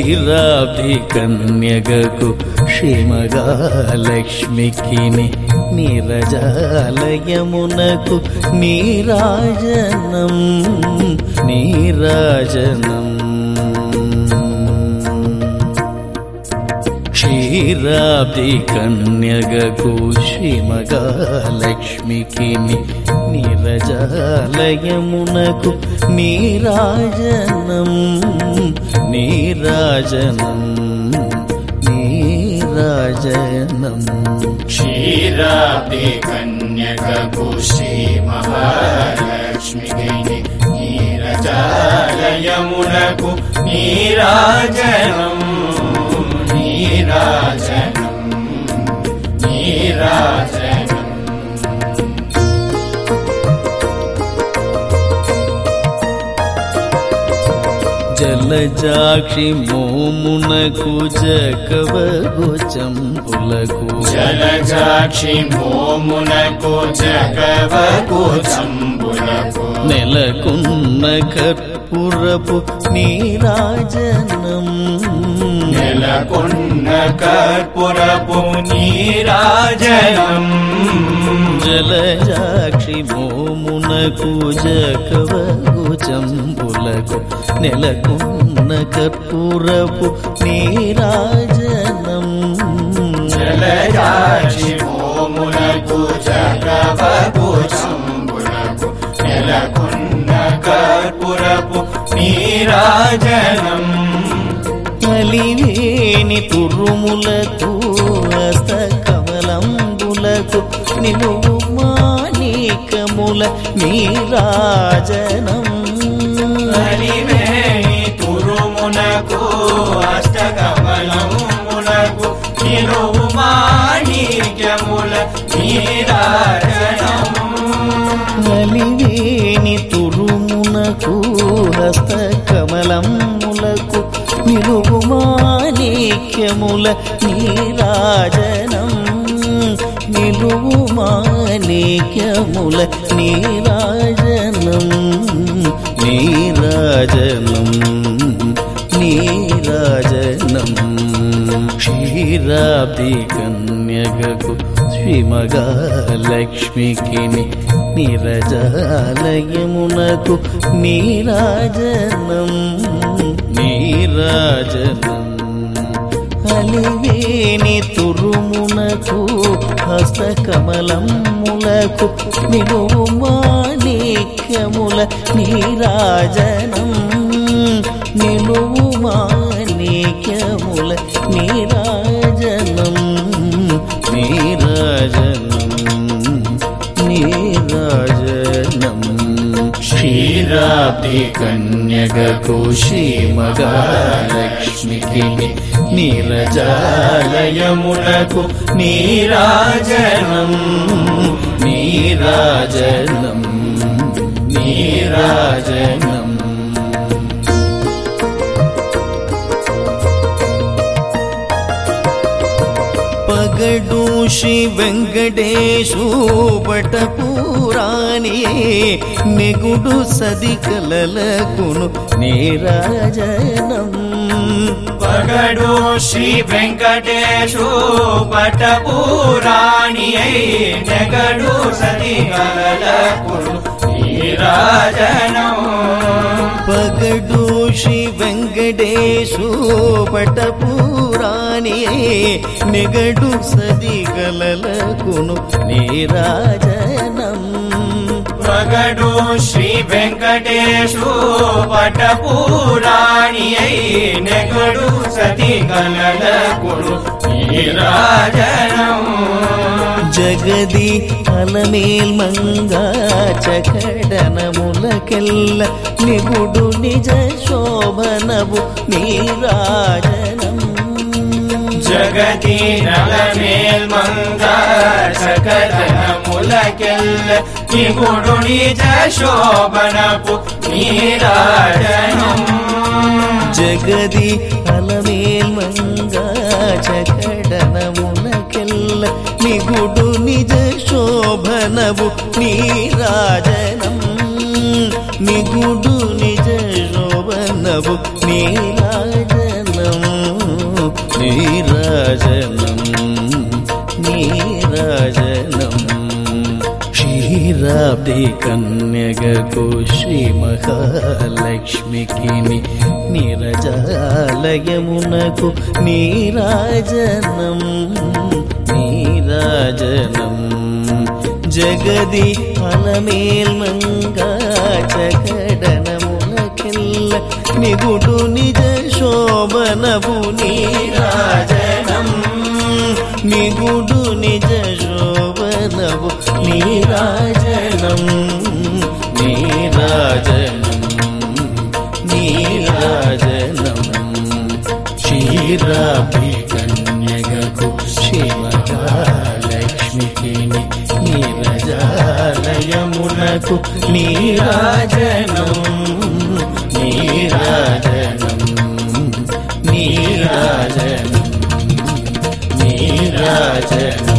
క్షీరాబ్ది కన్యగకు శ్రీమహాలక్ష్మికి నీరజాలయమునకు నీరాజనం నీరాజనం క్షీరాబ్ది కన్యగకు శ్రీమహాలక్ష్మికి నీరజాలయమునకు నీరాజనం నీరాజనం నీరాజనం క్షీరాబ్ది కన్యకకు శ్రీ మహాలక్ష్మికి నీరజాలయమునకు నీరాజనం నీరాజనం నీరాజనం జలజాక్షి మోమునకు జగవగు చంపులకు జలజాక్షి మోమునకు జగవగు చంపులకు నెలకున్న కర్పూరపు నీరాజనం నెలకొన్న కర్పూరపు నీరాజనం జలజాక్షి మోమునకు జగవగు చంపులకు నెలకున్న కర్పూరపు నీరాజనం జలజాక్షి మోమునకు జగవగు చంపులకు నెలకొన్న కర్పూరపు నీరాజనం కలివేని తురుములకు హస్తకమలంబులకు నిలువు మాణికముల నీరాజనం కలివేని తురుమునకు అష్టకమలమునకు నిలువు మాణిక్యముల నీరాజనం కలివేని తురుమునకు హస్తకమలములకు నిలువు మాణిక్యముల నీరాజనం నిలువు మాణిక్యముల నీరాజనం నీరాజనం నీరాజనం క్షీరాబ్ది కన్యగకు శ్రీమహాలక్ష్మికి నీరజాలయమునకు నీరాజనం నీరాజనం అలివేని తురుమునకు హస్తకమలములకు నిలువు మాణిక్యముల నీరాజనం నిలువు మాణిక్యముల నీరాజనం నీరాజనం నీరాజనం క్షీరాబ్ది కన్యగకు శ్రీ మహాలక్ష్మికి నీరజాలయమునకు నీరాజనం నీరాజనం నీరాజనం పగడు శ్రీ వెంకటేశు పటపురాణి నెగుడు సదికలలకును నీరాజనం పగడు శ్రీ వెంకటేశు పటపురాణి నెగడు సదికలలకును నీరాజనం పగడు శ్రీ వెంకటేశు పటపురాణి నెగడు సదిగలలకును నీరాజనం పగడు శ్రీ వెంకటేశు పటపురాణి నెగడు సతిగలలకును నీరాజనం జగది అలమేల్ మంగా చకడనములకెల్ల నిగుడు నిజ శోభనవు నీరాజనం జగతి నలమేల్ మంగా చకడనములకెల్ల నిగుడు నిజ శోభనపు నీరాజనం జగది అలమేల్ మంగా చకడనములకెల్ల నిగుడు నిజ శోభనవు నీరాజనం నిగుడు నిజ శోభనవు నీరాజనం నీరాజనం నీరాజనం నీరాజనం క్షీరాబ్ది కన్యగకు శ్రీ మహాలక్ష్మికి నీరజాలయమునకు నీరాజనం నీరాజనం జగది అలమేల్మంగా చకడనములకెల్ల నిగుడు నిజ శోభనవు నీరాజనం నిగుడు నిజ శోభనవు నీరాజనం నీరాజనం నీరాజనం క్షీరాబ్ది కన్యగకు శ్రీ మహాలక్ష్మికి నీరజాలయమునకు నీరాజనం నీరాజనం నీరాజనం నీరాజనం